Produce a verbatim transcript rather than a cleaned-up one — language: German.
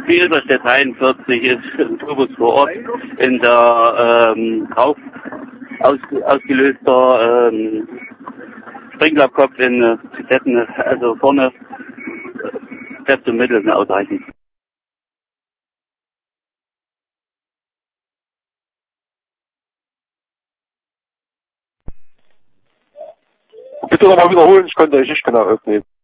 Bielefeld dreiundvierzig ist ein Turbus vor Ort in der ähm, Kauf aus, ausgelöster ähm, Sprinklerkopf in äh, Setten, also vorne fest und mittel sind ausreichend. Bitte nochmal wiederholen, ich konnte euch nicht genau aufnehmen.